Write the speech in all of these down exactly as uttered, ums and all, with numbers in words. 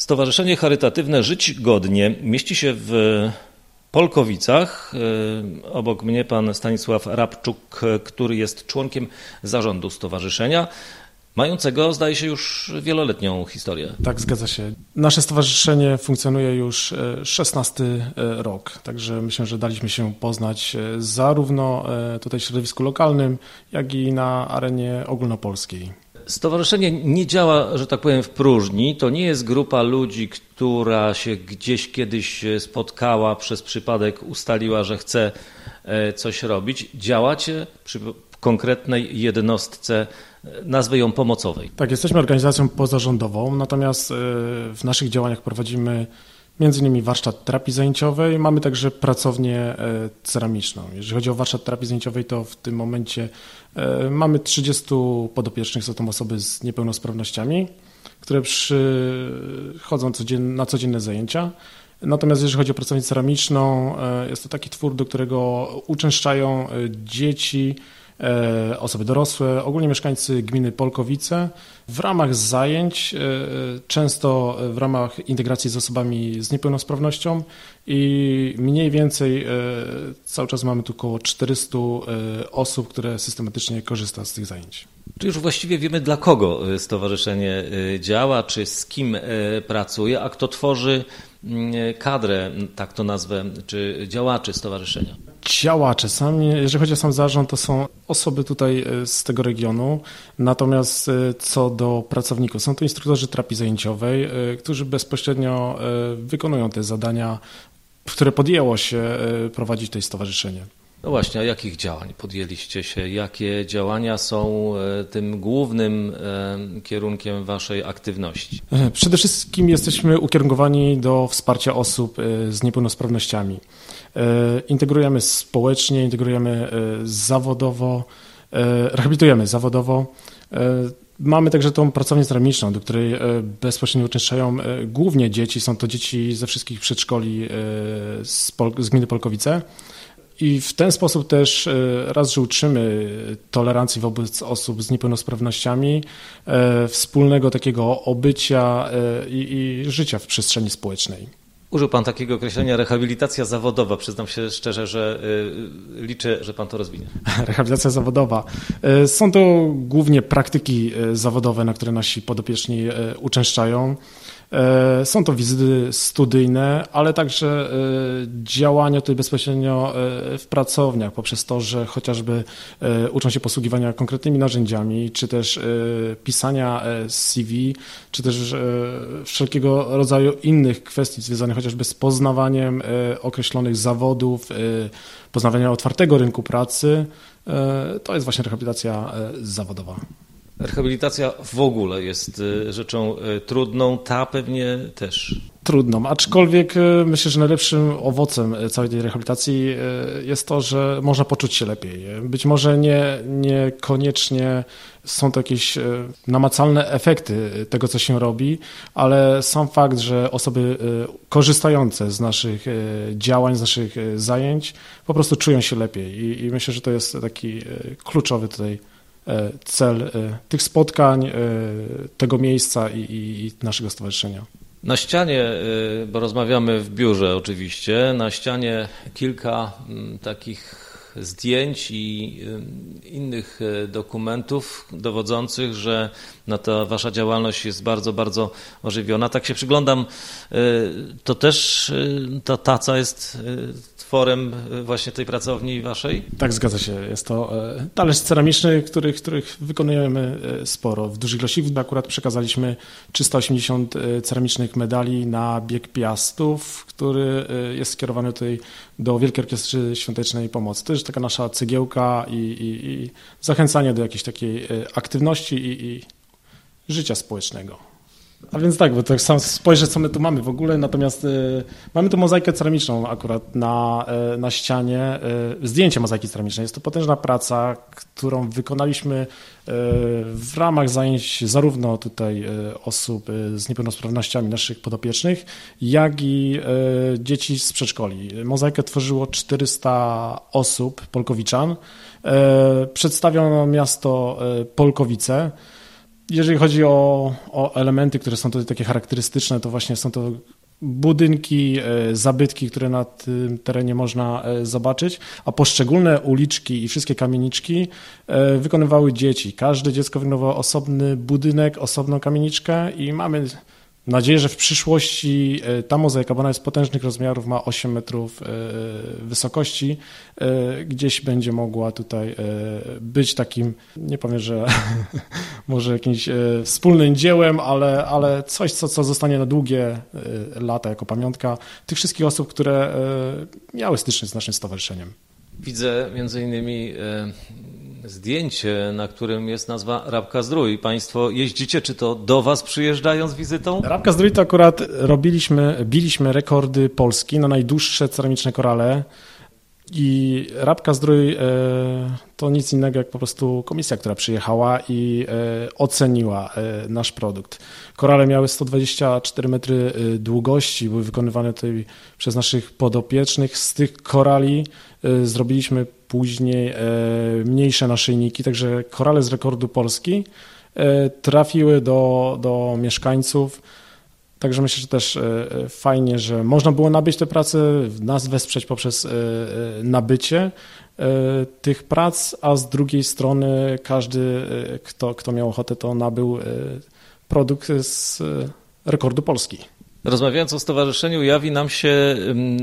Stowarzyszenie Charytatywne Żyć Godnie mieści się w Polkowicach. Obok mnie pan Stanisław Rabczuk, który jest członkiem zarządu stowarzyszenia, mającego, zdaje się, już wieloletnią historię. Tak, zgadza się. Nasze stowarzyszenie funkcjonuje już szesnasty rok, także myślę, że daliśmy się poznać zarówno tutaj w środowisku lokalnym, jak i na arenie ogólnopolskiej. Stowarzyszenie nie działa, że tak powiem, w próżni. To nie jest grupa ludzi, która się gdzieś kiedyś spotkała, przez przypadek ustaliła, że chce coś robić. Działacie przy konkretnej jednostce, nazwę ją pomocowej. Tak, jesteśmy organizacją pozarządową, natomiast w naszych działaniach prowadzimy między innymi warsztat terapii zajęciowej, mamy także pracownię ceramiczną. Jeżeli chodzi o warsztat terapii zajęciowej, to w tym momencie mamy trzydziestu podopiecznych, są to osoby z niepełnosprawnościami, które przychodzą na codzienne zajęcia. Natomiast jeżeli chodzi o pracownię ceramiczną, jest to taki twór, do którego uczęszczają dzieci, osoby dorosłe, ogólnie mieszkańcy gminy Polkowice w ramach zajęć, często w ramach integracji z osobami z niepełnosprawnością i mniej więcej cały czas mamy tu około czterystu osób, które systematycznie korzysta z tych zajęć. Czy już właściwie wiemy, dla kogo stowarzyszenie działa, czy z kim pracuje, a kto tworzy kadrę, tak to nazwę, czy działaczy stowarzyszenia? Działacze, sami, jeżeli chodzi o sam zarząd, to są osoby tutaj z tego regionu, natomiast co do pracowników, są to instruktorzy terapii zajęciowej, którzy bezpośrednio wykonują te zadania, które podjęło się prowadzić to stowarzyszenie. No właśnie, a jakich działań podjęliście się? Jakie działania są tym głównym kierunkiem waszej aktywności? Przede wszystkim jesteśmy ukierunkowani do wsparcia osób z niepełnosprawnościami. Integrujemy społecznie, integrujemy zawodowo, rehabilitujemy zawodowo. Mamy także tą pracownię ceramiczną, do której bezpośrednio uczęszczają głównie dzieci. Są to dzieci ze wszystkich przedszkoli z, Pol- z gminy Polkowice. I w ten sposób też raz, że uczymy tolerancji wobec osób z niepełnosprawnościami, wspólnego takiego obycia i, i życia w przestrzeni społecznej. Użył pan takiego określenia rehabilitacja zawodowa. Przyznam się szczerze, że liczę, że pan to rozwinie. Rehabilitacja zawodowa. Są to głównie praktyki zawodowe, na które nasi podopieczni uczęszczają. Są to wizyty studyjne, ale także działania tutaj bezpośrednio w pracowniach poprzez to, że chociażby uczą się posługiwania konkretnymi narzędziami, czy też pisania C V, czy też wszelkiego rodzaju innych kwestii związanych chociażby z poznawaniem określonych zawodów, poznawaniem otwartego rynku pracy. To jest właśnie rehabilitacja zawodowa. Rehabilitacja w ogóle jest rzeczą trudną, ta pewnie też. Trudną, aczkolwiek myślę, że najlepszym owocem całej tej rehabilitacji jest to, że można poczuć się lepiej. Być może nie, niekoniecznie są to jakieś namacalne efekty tego, co się robi, ale sam fakt, że osoby korzystające z naszych działań, z naszych zajęć po prostu czują się lepiej i, i myślę, że to jest taki kluczowy tutaj cel tych spotkań, tego miejsca i, i naszego stowarzyszenia. Na ścianie, bo rozmawiamy w biurze oczywiście, na ścianie kilka takich zdjęć i innych dokumentów dowodzących, że no ta wasza działalność jest bardzo, bardzo ożywiona. Tak się przyglądam, to też ta taca jest tworem właśnie tej pracowni waszej? Tak, zgadza się. Jest to talerz ceramiczny, których, których wykonujemy sporo. W dużej ilości akurat przekazaliśmy trzysta osiemdziesiąt ceramicznych medali na bieg Piastów, który jest skierowany tutaj do Wielkiej Orkiestry Świątecznej Pomocy. To jest taka nasza cegiełka i, i, i zachęcanie do jakiejś takiej aktywności i, i życia społecznego. A więc tak, bo tak sam spojrzę, co my tu mamy w ogóle, natomiast y, mamy tu mozaikę ceramiczną akurat na, y, na ścianie, y, zdjęcie mozaiki ceramicznej. Jest to potężna praca, którą wykonaliśmy y, w ramach zajęć zarówno tutaj y, osób y, z niepełnosprawnościami naszych podopiecznych, jak i y, dzieci z przedszkoli. Mozaikę tworzyło czterysta osób, polkowiczan. Y, przedstawiono miasto y, Polkowice. Jeżeli chodzi o, o elementy, które są tutaj takie charakterystyczne, to właśnie są to budynki, zabytki, które na tym terenie można zobaczyć, a poszczególne uliczki i wszystkie kamieniczki wykonywały dzieci. Każde dziecko wykonywało osobny budynek, osobną kamieniczkę i mamy nadzieję, że w przyszłości ta mozaika, bo ona jest potężnych rozmiarów, ma osiem metrów wysokości, gdzieś będzie mogła tutaj być takim, nie powiem, że może jakimś wspólnym dziełem, ale, ale coś, co, co zostanie na długie lata jako pamiątka tych wszystkich osób, które miały styczność z naszym stowarzyszeniem. Widzę między innymi zdjęcie, na którym jest nazwa Rabka Zdrój. Państwo jeździcie, czy to do was przyjeżdżają z wizytą? Rabka Zdrój to akurat robiliśmy, biliśmy rekordy Polski na najdłuższe ceramiczne korale i Rabka Zdrój to nic innego jak po prostu komisja, która przyjechała i oceniła nasz produkt. Korale miały sto dwadzieścia cztery metry długości, były wykonywane tutaj przez naszych podopiecznych. Z tych korali zrobiliśmy później mniejsze naszyjniki, także korale z rekordu Polski trafiły do, do mieszkańców. Także myślę, że też fajnie, że można było nabyć te prace, nas wesprzeć poprzez nabycie tych prac, a z drugiej strony każdy, kto, kto miał ochotę, to nabył produkt z rekordu Polski. Rozmawiając o stowarzyszeniu, jawi nam się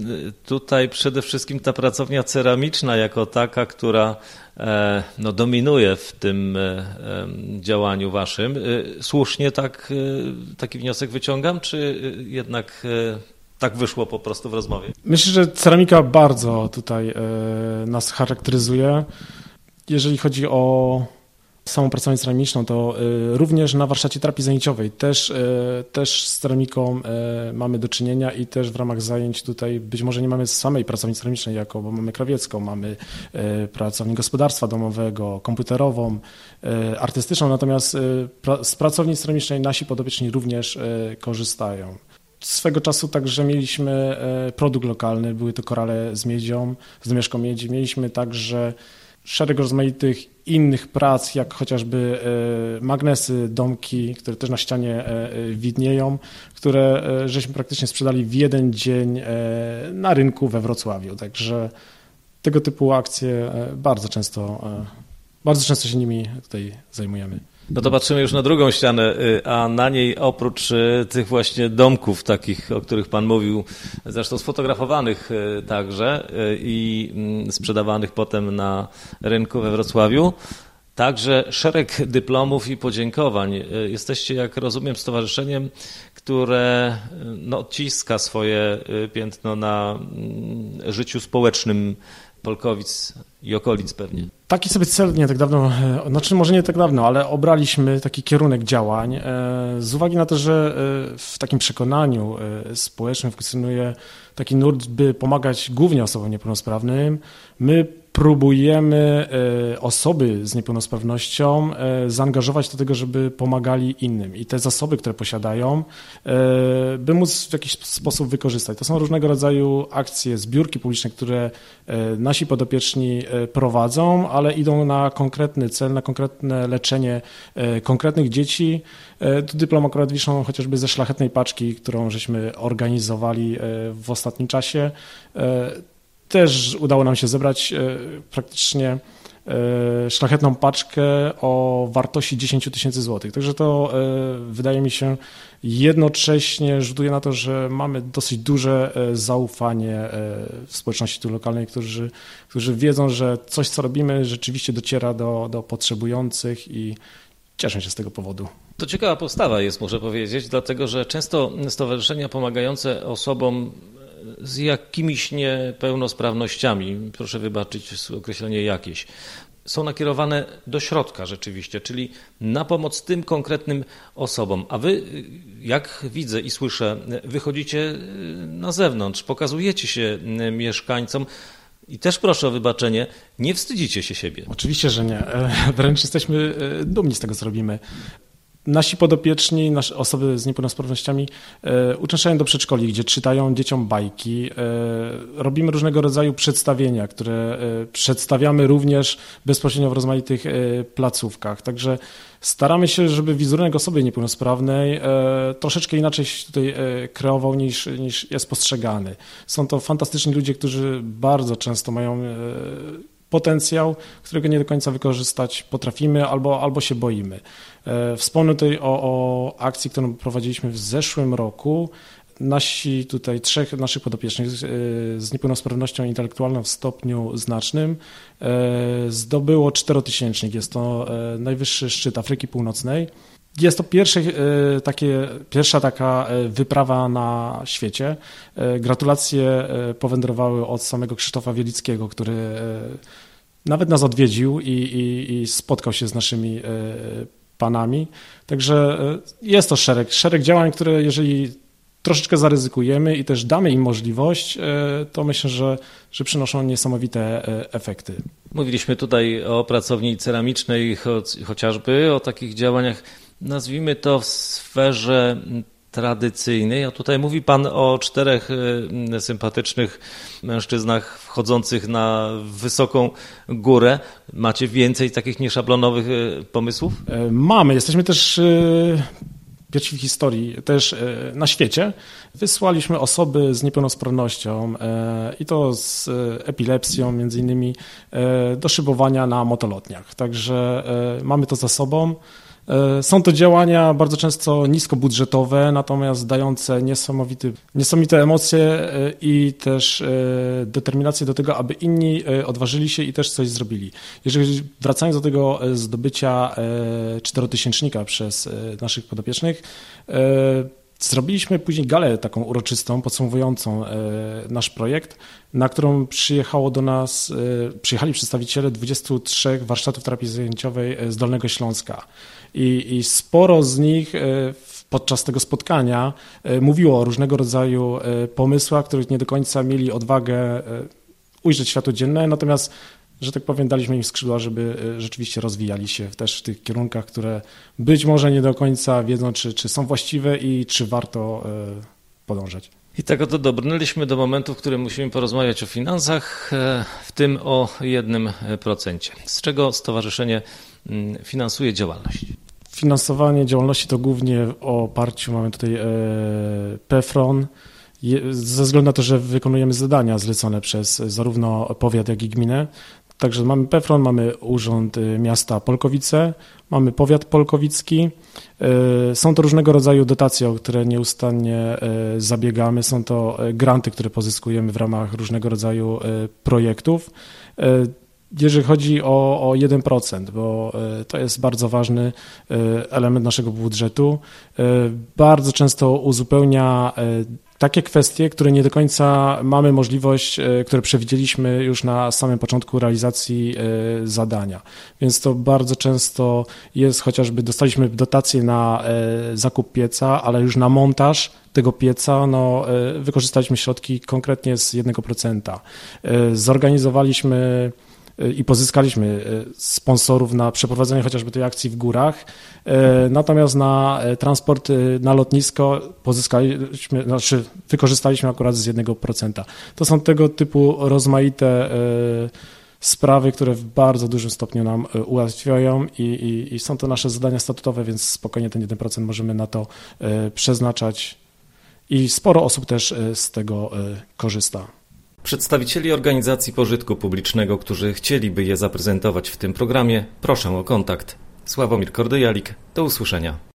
tutaj przede wszystkim ta pracownia ceramiczna jako taka, która no, dominuje w tym działaniu waszym. Słusznie tak, taki wniosek wyciągam, czy jednak tak wyszło po prostu w rozmowie? Myślę, że ceramika bardzo tutaj nas charakteryzuje. Jeżeli chodzi o samą pracownię ceramiczną, to również na warsztacie terapii zajęciowej też, też z ceramiką mamy do czynienia i też w ramach zajęć tutaj być może nie mamy samej pracowni ceramicznej jako, bo mamy krawiecką, mamy pracownię gospodarstwa domowego, komputerową, artystyczną, natomiast z pracowni ceramicznej nasi podopieczni również korzystają. Swego czasu także mieliśmy produkt lokalny, były to korale z miedzią, z domieszką miedzi, mieliśmy także szereg rozmaitych innych prac, jak chociażby magnesy, domki, które też na ścianie widnieją, które żeśmy praktycznie sprzedali w jeden dzień na rynku we Wrocławiu. Także tego typu akcje bardzo często, bardzo często się nimi tutaj zajmujemy. No to patrzymy już na drugą ścianę, a na niej oprócz tych właśnie domków takich, o których Pan mówił, zresztą sfotografowanych także i sprzedawanych potem na rynku we Wrocławiu, także szereg dyplomów i podziękowań. Jesteście, jak rozumiem, stowarzyszeniem, które no, odciska swoje piętno na życiu społecznym Polkowic i okolic pewnie. Taki sobie cel nie tak dawno, znaczy może nie tak dawno, ale obraliśmy taki kierunek działań z uwagi na to, że w takim przekonaniu społecznym funkcjonuje taki nurt, by pomagać głównie osobom niepełnosprawnym. My próbujemy osoby z niepełnosprawnością zaangażować do tego, żeby pomagali innym i te zasoby, które posiadają, by móc w jakiś sposób wykorzystać. To są różnego rodzaju akcje, zbiórki publiczne, które nasi podopieczni prowadzą, ale idą na konkretny cel, na konkretne leczenie konkretnych dzieci. Tu dyplom akurat wiszą chociażby ze szlachetnej paczki, którą żeśmy organizowali w ostatnim czasie. Też udało nam się zebrać praktycznie szlachetną paczkę o wartości dziesięć tysięcy złotych. Także to wydaje mi się jednocześnie rzutuje na to, że mamy dosyć duże zaufanie w społeczności tu lokalnej, którzy, którzy wiedzą, że coś, co robimy, rzeczywiście dociera do, do potrzebujących i cieszą się z tego powodu. To ciekawa postawa jest, muszę powiedzieć, dlatego że często stowarzyszenia pomagające osobom z jakimiś niepełnosprawnościami, proszę wybaczyć określenie jakieś, są nakierowane do środka rzeczywiście, czyli na pomoc tym konkretnym osobom. A wy, jak widzę i słyszę, wychodzicie na zewnątrz, pokazujecie się mieszkańcom i też proszę o wybaczenie, nie wstydzicie się siebie. Oczywiście, że nie. Wręcz jesteśmy dumni z tego, co robimy. Nasi podopieczni, nasze osoby z niepełnosprawnościami e, uczęszczają do przedszkoli, gdzie czytają dzieciom bajki. E, robimy różnego rodzaju przedstawienia, które e, przedstawiamy również bezpośrednio w rozmaitych e, placówkach. Także staramy się, żeby wizerunek osoby niepełnosprawnej e, troszeczkę inaczej się tutaj e, kreował niż, niż jest postrzegany. Są to fantastyczni ludzie, którzy bardzo często mają e, potencjał, którego nie do końca wykorzystać potrafimy albo, albo się boimy. Wspomnę tutaj o, o akcji, którą prowadziliśmy w zeszłym roku. Nasi tutaj trzech naszych podopiecznych z niepełnosprawnością intelektualną w stopniu znacznym zdobyło czterotysięcznik. Jest to najwyższy szczyt Afryki Północnej. Jest to pierwsze, takie, pierwsza taka wyprawa na świecie. Gratulacje powędrowały od samego Krzysztofa Wielickiego, który nawet nas odwiedził i, i, i spotkał się z naszymi panami. Także jest to szereg, szereg działań, które jeżeli troszeczkę zaryzykujemy i też damy im możliwość, to myślę, że, że przynoszą niesamowite efekty. Mówiliśmy tutaj o pracowni ceramicznej, chociażby o takich działaniach, nazwijmy to w sferze tradycyjnej, a tutaj mówi Pan o czterech sympatycznych mężczyznach wchodzących na wysoką górę. Macie więcej takich nieszablonowych pomysłów? Mamy. Jesteśmy też pierwsi w historii, też na świecie. Wysłaliśmy osoby z niepełnosprawnością i to z epilepsją między innymi do szybowania na motolotniach. Także mamy to za sobą. Są to działania bardzo często niskobudżetowe, natomiast dające niesamowity, niesamowite emocje i też determinację do tego, aby inni odważyli się i też coś zrobili. Jeżeli wracając do tego zdobycia czterotysięcznika przez naszych podopiecznych, zrobiliśmy później galę taką uroczystą, podsumowującą nasz projekt, na którą przyjechało do nas, przyjechali przedstawiciele dwudziestu trzech warsztatów terapii zajęciowej z Dolnego Śląska. I, i sporo z nich podczas tego spotkania mówiło o różnego rodzaju pomysłach, których nie do końca mieli odwagę ujrzeć światło dzienne, natomiast, że tak powiem, daliśmy im skrzydła, żeby rzeczywiście rozwijali się też w tych kierunkach, które być może nie do końca wiedzą, czy, czy są właściwe i czy warto podążać. I tak oto dobrnęliśmy do momentu, w którym musimy porozmawiać o finansach, w tym o jednym procencie. Z czego stowarzyszenie finansuje działalność? Finansowanie działalności to głównie w oparciu mamy tutaj PEFRON, ze względu na to, że wykonujemy zadania zlecone przez zarówno powiat, jak i gminę. Także mamy PEFRON, mamy Urząd Miasta Polkowice, mamy powiat polkowicki. Są to różnego rodzaju dotacje, o które nieustannie zabiegamy. Są to granty, które pozyskujemy w ramach różnego rodzaju projektów. Jeżeli chodzi o, o jeden procent, bo to jest bardzo ważny element naszego budżetu, bardzo często uzupełnia takie kwestie, które nie do końca mamy możliwość, które przewidzieliśmy już na samym początku realizacji zadania. Więc to bardzo często jest, chociażby dostaliśmy dotację na zakup pieca, ale już na montaż tego pieca no, wykorzystaliśmy środki konkretnie z jednego procenta. Zorganizowaliśmy i pozyskaliśmy sponsorów na przeprowadzenie chociażby tej akcji w górach. Natomiast na transport na lotnisko pozyskaliśmy, znaczy wykorzystaliśmy akurat z jednego procenta. To są tego typu rozmaite sprawy, które w bardzo dużym stopniu nam ułatwiają i, i, i są to nasze zadania statutowe, więc spokojnie ten jeden procent możemy na to przeznaczać i sporo osób też z tego korzysta. Przedstawicieli organizacji pożytku publicznego, którzy chcieliby je zaprezentować w tym programie, proszę o kontakt. Sławomir Kordyjalik, do usłyszenia.